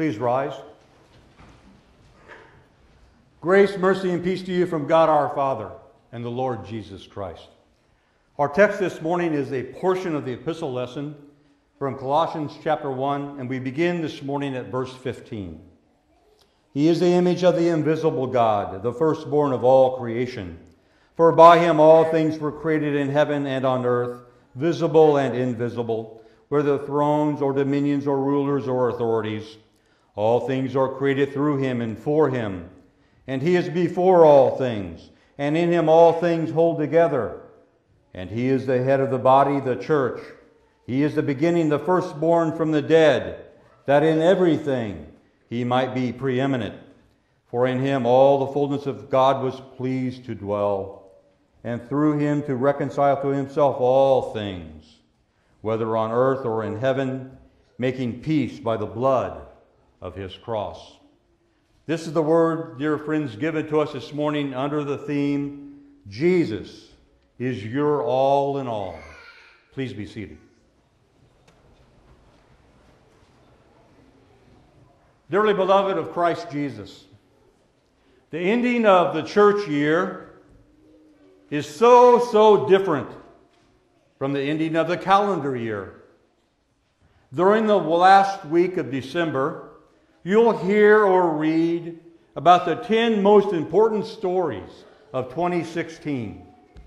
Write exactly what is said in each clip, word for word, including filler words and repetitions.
Please rise. Grace, mercy, and peace to you from God our Father and the Lord Jesus Christ. Our text this morning is a portion of the epistle lesson from Colossians chapter one, and we begin this morning at verse fifteen. He is the image of the invisible God, the firstborn of all creation. For by him all things were created in heaven and on earth, visible and invisible, whether thrones or dominions or rulers or authorities. All things are created through him and for him. And he is before all things, and in him all things hold together. And he is the head of the body, the church. He is the beginning, the firstborn from the dead, that in everything he might be preeminent. For in him all the fullness of God was pleased to dwell, and through him to reconcile to himself all things, whether on earth or in heaven, making peace by the blood of his cross. This is the word, dear friends, given to us this morning under the theme, Jesus is your all in all. Please be seated. Dearly beloved of Christ Jesus, the ending of the church year is so, so different from the ending of the calendar year. During the last week of December, you'll hear or read about the ten most important stories of twenty sixteen.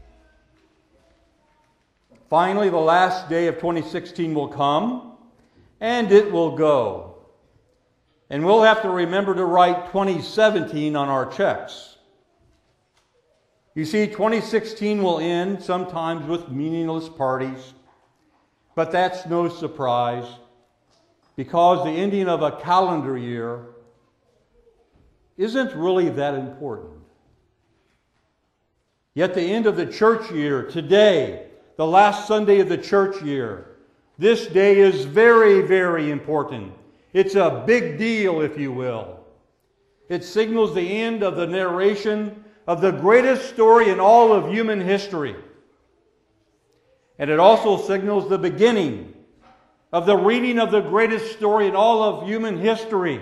Finally, the last day of twenty sixteen will come, and it will go. And we'll have to remember to write twenty seventeen on our checks. You see, twenty sixteen will end sometimes with meaningless parties, but that's no surprise, because the ending of a calendar year isn't really that important. Yet the end of the church year, today, the last Sunday of the church year, this day is very, very important. It's a big deal, if you will. It signals the end of the narration of the greatest story in all of human history. And it also signals the beginning of the reading of the greatest story in all of human history.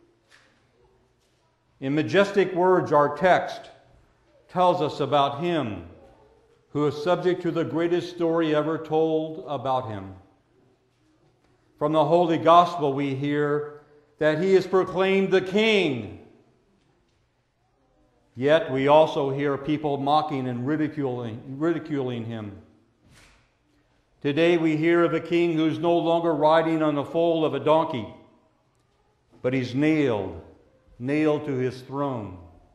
In majestic words, our text tells us about him who is subject to the greatest story ever told about him. From the Holy Gospel we hear that he is proclaimed the King. Yet we also hear people mocking and ridiculing, ridiculing him. Today we hear of a king who's no longer riding on the foal of a donkey, but he's nailed, nailed to his throne,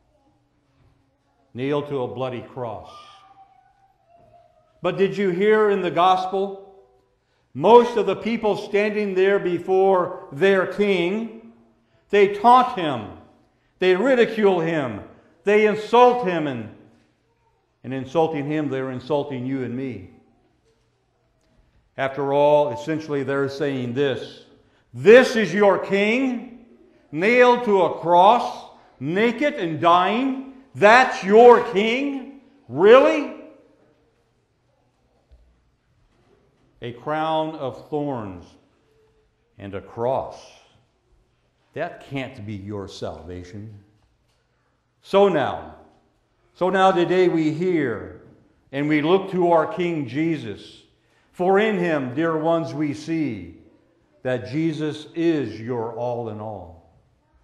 nailed to a bloody cross. But did you hear in the gospel, most of the people standing there before their king, they taunt him, they ridicule him, they insult him, and in insulting him, they're insulting you and me. After all, essentially they're saying this: this is your king, nailed to a cross, naked and dying? That's your king? Really? A crown of thorns and a cross. That can't be your salvation. So now, so now today we hear and we look to our King Jesus. For in him, dear ones, we see that Jesus is your all in all.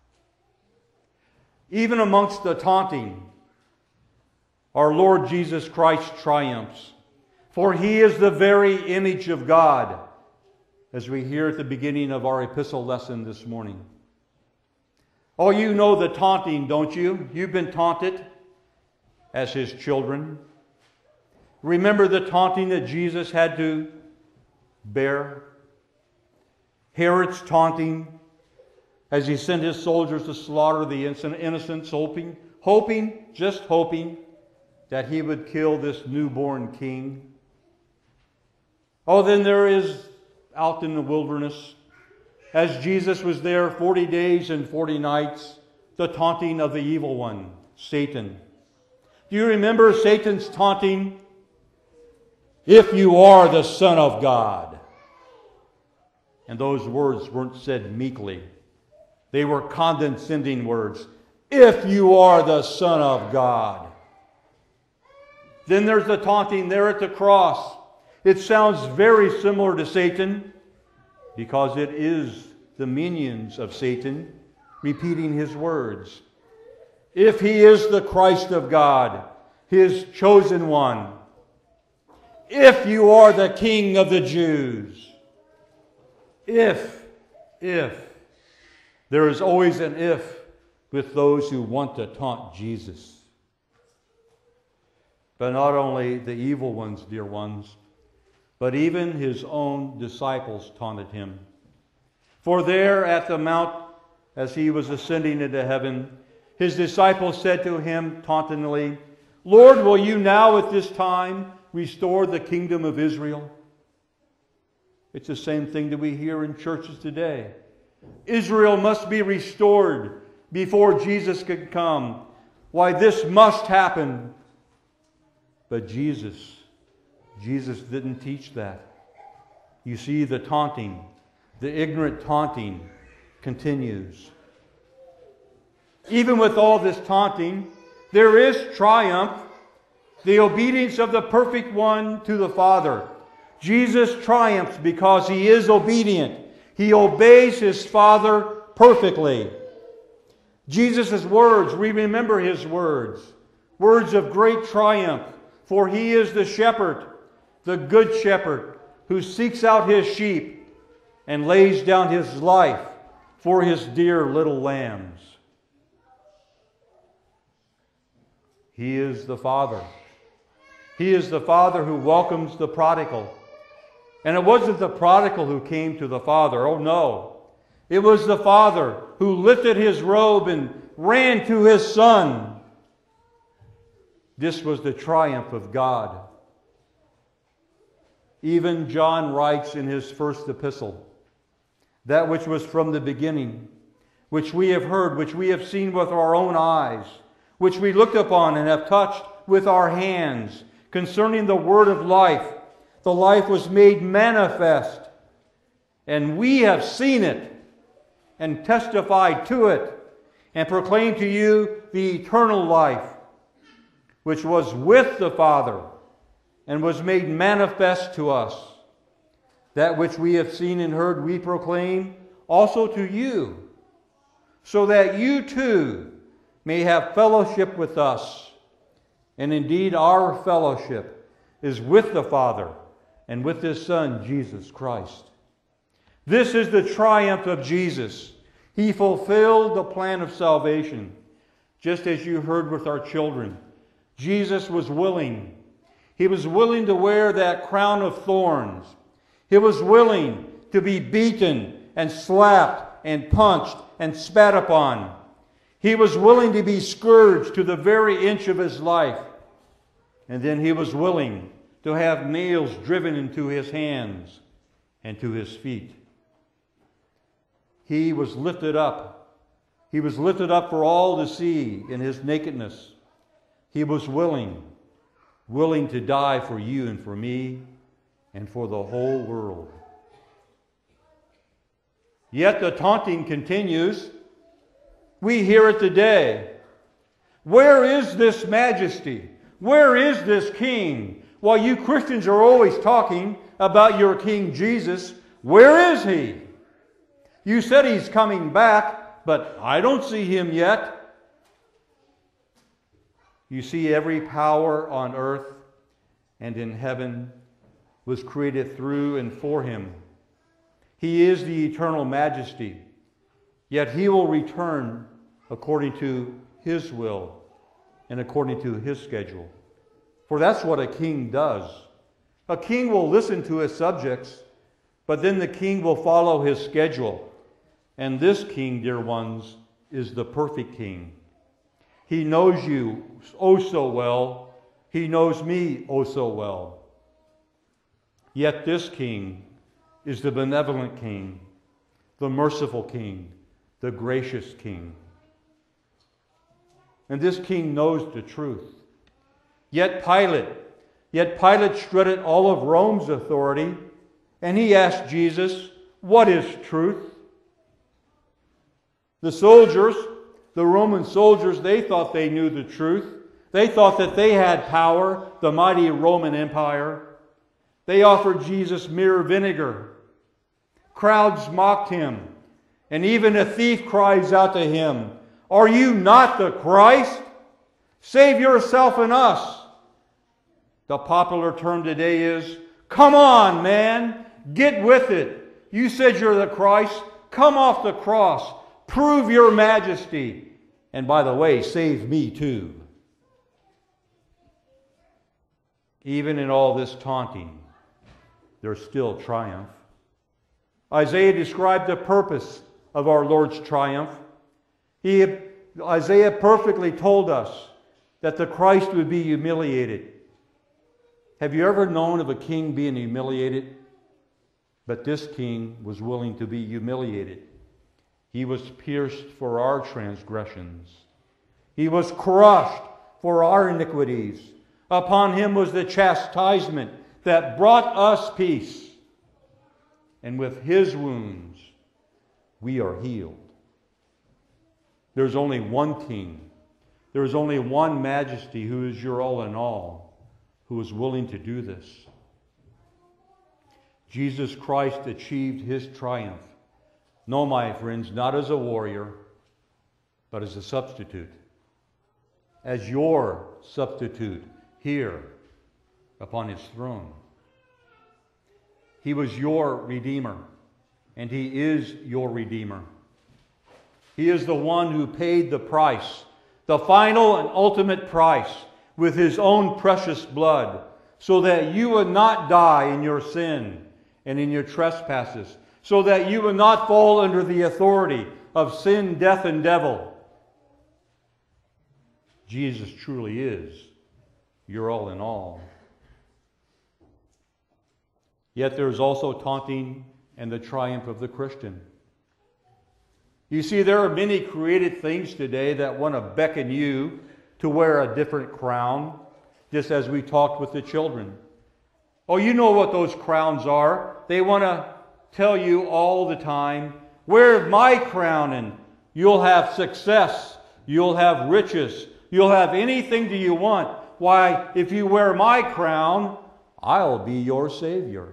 Even amongst the taunting, our Lord Jesus Christ triumphs. For he is the very image of God, as we hear at the beginning of our epistle lesson this morning. Oh, you know the taunting, don't you? You've been taunted as his children. Remember the taunting that Jesus had to bear? Herod's taunting as he sent his soldiers to slaughter the innocents, hoping, hoping, just hoping that he would kill this newborn king. Oh, then there is out in the wilderness, as Jesus was there forty days and forty nights, the taunting of the evil one, Satan. Do you remember Satan's taunting? If you are the Son of God. And those words weren't said meekly. They were condescending words. If you are the Son of God. Then there's the taunting there at the cross. It sounds very similar to Satan because it is the minions of Satan repeating his words. If he is the Christ of God, his chosen one. If you are the King of the Jews. If, if. There is always an if with those who want to taunt Jesus. But not only the evil ones, dear ones, but even his own disciples taunted him. For there at the mount, as he was ascending into heaven, his disciples said to him tauntingly, Lord, will you now at this time restore the kingdom of Israel? It's the same thing that we hear in churches today. Israel must be restored before Jesus could come. Why, this must happen. But Jesus, Jesus didn't teach that. You see, the taunting, the ignorant taunting continues. Even with all this taunting, there is triumph, the obedience of the perfect one to the Father. Jesus triumphs because he is obedient. He obeys his Father perfectly. Jesus' words, we remember his words, words of great triumph, for he is the shepherd, the good shepherd, who seeks out his sheep and lays down his life for his dear little lambs. He is the Father. He is the Father who welcomes the prodigal. And it wasn't the prodigal who came to the Father. Oh no. It was the Father who lifted his robe and ran to his Son. This was the triumph of God. Even John writes in his first epistle, that which was from the beginning, which we have heard, which we have seen with our own eyes, which we looked upon and have touched with our hands, concerning the word of life. The life was made manifest, and we have seen it, and testified to it, and proclaimed to you the eternal life, which was with the Father, and was made manifest to us. That which we have seen and heard we proclaim also to you, so that you too may have fellowship with us. And indeed our fellowship is with the Father and with his Son, Jesus Christ. This is the triumph of Jesus. He fulfilled the plan of salvation. Just as you heard with our children, Jesus was willing. He was willing to wear that crown of thorns. He was willing to be beaten and slapped and punched and spat upon. He was willing to be scourged to the very inch of his life. And then he was willing to have nails driven into his hands and to his feet. He was lifted up. He was lifted up for all to see in his nakedness. He was willing, willing to die for you and for me and for the whole world. Yet the taunting continues. We hear it today. Where is this majesty? Where is this king? While you Christians are always talking about your King Jesus, where is he? You said he's coming back, but I don't see him yet. You see, every power on earth and in heaven was created through and for him. He is the eternal majesty, yet he will return according to his will and according to his schedule. For that's what a king does. A king will listen to his subjects, but then the king will follow his schedule. And this king, dear ones, is the perfect king. He knows you oh so well. He knows me oh so well. Yet this king is the benevolent king, the merciful king, the gracious king. And this king knows the truth. Yet Pilate, yet Pilate strutted all of Rome's authority, and he asked Jesus, what is truth? The soldiers, the Roman soldiers, they thought they knew the truth. They thought that they had power, the mighty Roman Empire. They offered Jesus mere vinegar. Crowds mocked him, and even a thief cries out to him, "Are you not the Christ? Save yourself and us." The popular term today is, "Come on, man, get with it. You said you're the Christ. Come off the cross. Prove your majesty. And by the way, save me too." Even in all this taunting, there's still triumph. Isaiah described the purpose of our Lord's triumph. He, Isaiah perfectly told us that the Christ would be humiliated. Have you ever known of a king being humiliated? But this king was willing to be humiliated. He was pierced for our transgressions. He was crushed for our iniquities. Upon him was the chastisement that brought us peace. And with his wounds, we are healed. There's only one king. There is only one majesty who is your all in all, who is willing to do this. Jesus Christ achieved his triumph. No, my friends, not as a warrior, but as a substitute. As your substitute here upon his throne. He was your Redeemer, and he is your Redeemer. He is the one who paid the price, the final and ultimate price, with his own precious blood, so that you would not die in your sin and in your trespasses, so that you would not fall under the authority of sin, death, and devil. Jesus truly is your all in all. Yet there is also taunting and the triumph of the Christian. You see, there are many created things today that want to beckon you to wear a different crown, just as we talked with the children. Oh, you know what those crowns are. They want to tell you all the time, wear my crown and you'll have success, you'll have riches, you'll have anything that you want. Why, if you wear my crown, I'll be your Savior.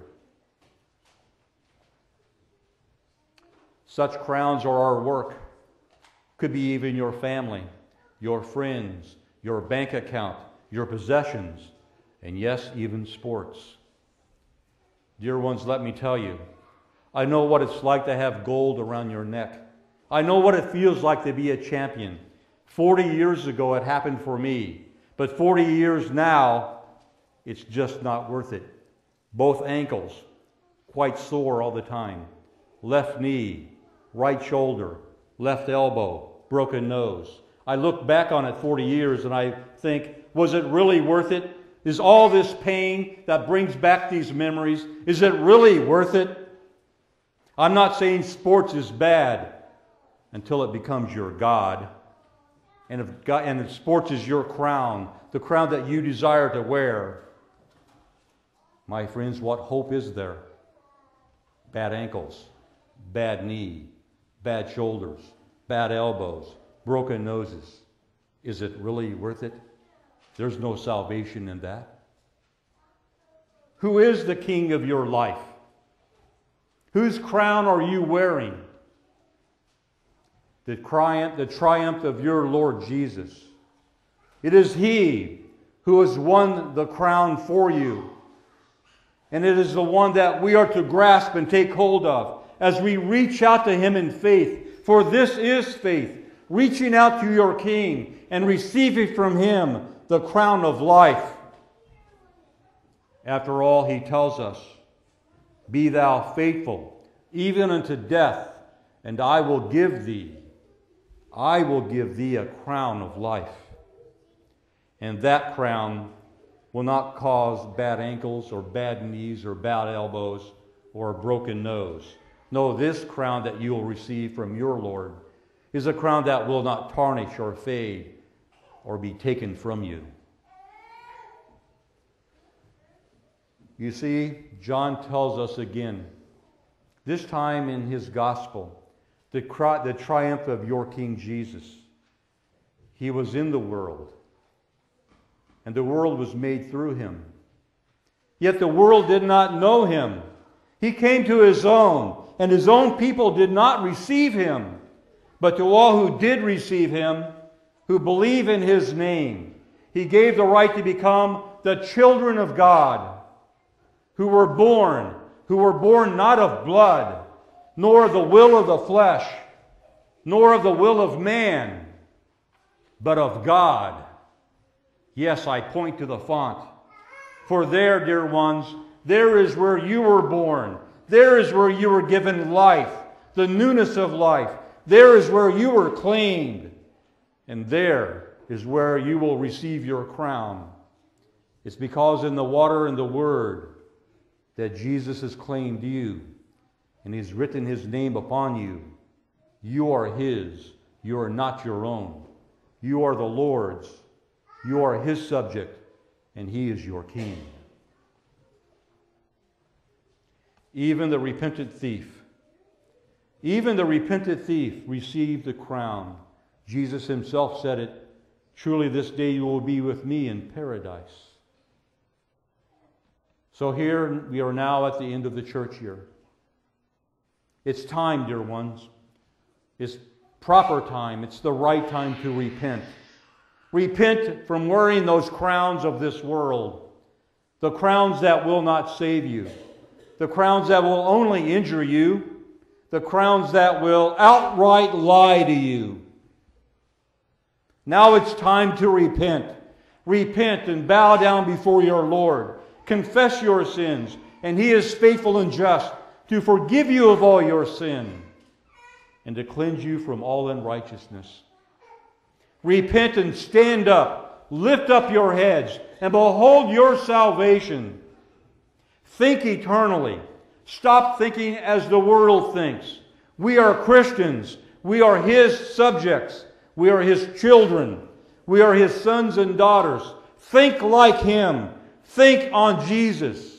Such crowns are our work. Could be even your family, your friends, your bank account, your possessions, and yes, even sports. Dear ones, let me tell you, I know what it's like to have gold around your neck. I know what it feels like to be a champion. Forty years ago it happened for me, but forty years now, it's just not worth it. Both ankles, quite sore all the time. Left knee, right shoulder, left elbow, broken nose. I look back on it forty years and I think, was it really worth it? Is all this pain that brings back these memories, is it really worth it? I'm not saying sports is bad until it becomes your God. And if, God, and if sports is your crown, the crown that you desire to wear, my friends, what hope is there? Bad ankles, bad knee, bad shoulders, bad elbows, broken noses. Is it really worth it? There's no salvation in that. Who is the king of your life? Whose crown are you wearing? The triumph, the triumph of your Lord Jesus. It is He who has won the crown for you. And it is the one that we are to grasp and take hold of as we reach out to Him in faith. For this is faith, reaching out to your King and receiving from Him the crown of life. After all, He tells us, "Be thou faithful, even unto death, and I will give thee, I will give thee a crown of life." And that crown will not cause bad ankles or bad knees or bad elbows or a broken nose. No, this crown that you will receive from your Lord is a crown that will not tarnish or fade or be taken from you. You see, John tells us again, this time in his gospel, the, the triumph of your King Jesus. He was in the world, and the world was made through him. Yet the world did not know him. He came to his own, and his own people did not receive him. But to all who did receive him, who believe in his name, he gave the right to become the children of God, who were born, who were born not of blood, nor of the will of the flesh, nor of the will of man, but of God. Yes, I point to the font. For there, dear ones, there is where you were born. There is where you were given life, the newness of life. There is where you were claimed. And there is where you will receive your crown. It's because in the water and the Word that Jesus has claimed you, and He's written His name upon you. You are His. You are not your own. You are the Lord's. You are His subject, and He is your King. Even the repentant thief, even the repentant thief received the crown. Jesus Himself said it, "Truly this day you will be with me in paradise." So here we are now at the end of the church year. It's time, dear ones. It's proper time. It's the right time to repent. Repent from wearing those crowns of this world, the crowns that will not save you, the crowns that will only injure you, the crowns that will outright lie to you. Now it's time to repent. Repent and bow down before your Lord. Confess your sins, and He is faithful and just to forgive you of all your sin and to cleanse you from all unrighteousness. Repent and stand up. Lift up your heads and behold your salvation. Think eternally. Stop thinking as the world thinks. We are Christians. We are His subjects. We are His children. We are His sons and daughters. Think like Him. Think on Jesus.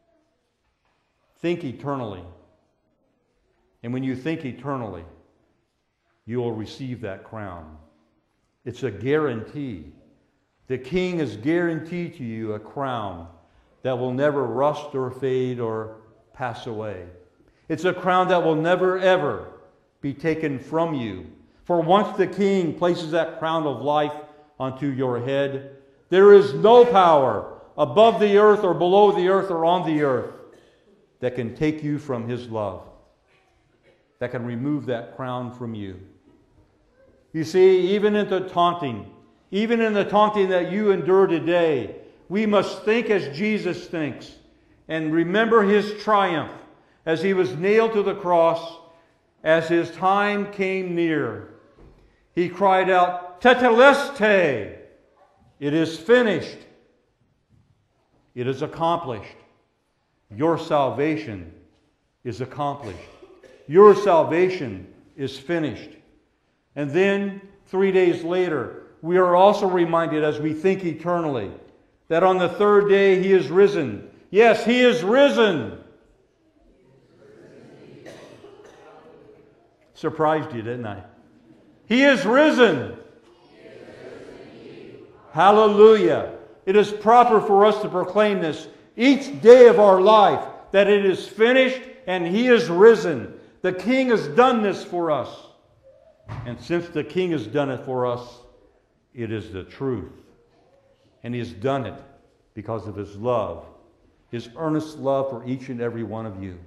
Think eternally. And when you think eternally, you will receive that crown. It's a guarantee. The King has guaranteed to you a crown that will never rust or fade or pass away. It's a crown that will never ever be taken from you. For once the King places that crown of life onto your head, there is no power above the earth or below the earth or on the earth that can take you from His love, that can remove that crown from you. You see, even in the taunting, even in the taunting that you endure today, we must think as Jesus thinks and remember His triumph as He was nailed to the cross. As His time came near, He cried out, "Tetelestai!" It is finished. It is accomplished. Your salvation is accomplished. Your salvation is finished. And then, three days later, we are also reminded as we think eternally that on the third day He is risen. Yes, He is risen. Surprised you, didn't I? He is risen. Hallelujah. It is proper for us to proclaim this each day of our life, that it is finished and He is risen. The King has done this for us. And since the King has done it for us, it is the truth. And He has done it because of His love, His earnest love for each and every one of you.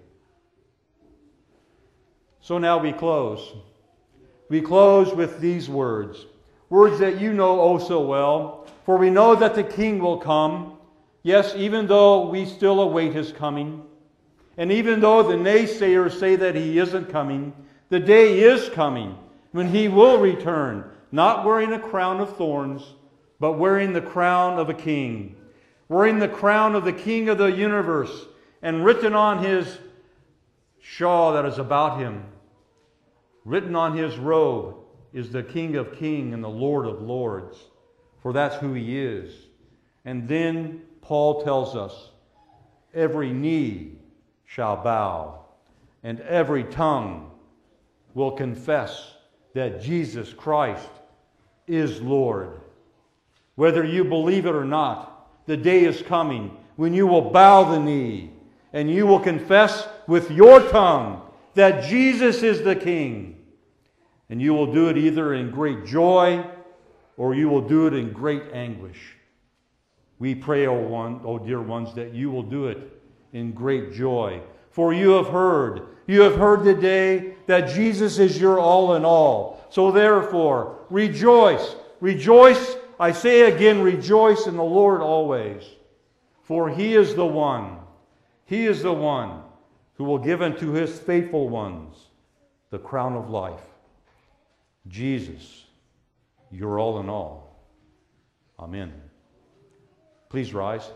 So now we close. We close with these words. Words that you know oh so well. For we know that the King will come. Yes, even though we still await His coming. And even though the naysayers say that He isn't coming, the day is coming when He will return, not wearing a crown of thorns, but wearing the crown of a king. Wearing the crown of the King of the universe, and written on His shawl that is about Him, written on His robe, is the King of kings and the Lord of lords. For that's who He is. And then Paul tells us, every knee shall bow, and every tongue will confess that Jesus Christ is Lord. Whether you believe it or not, the day is coming when you will bow the knee and you will confess with your tongue that Jesus is the King. And you will do it either in great joy or you will do it in great anguish. We pray, O one, O dear ones, that you will do it in great joy. For you have heard, you have heard today that Jesus is your all in all. So therefore, rejoice, rejoice, I say again, rejoice in the Lord always. For He is the one, He is the one who will give unto His faithful ones the crown of life. Jesus, your all in all. Amen. Please rise.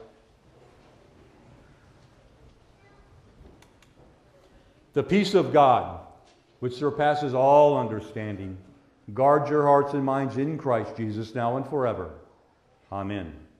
The peace of God, which surpasses all understanding, guard your hearts and minds in Christ Jesus now and forever. Amen.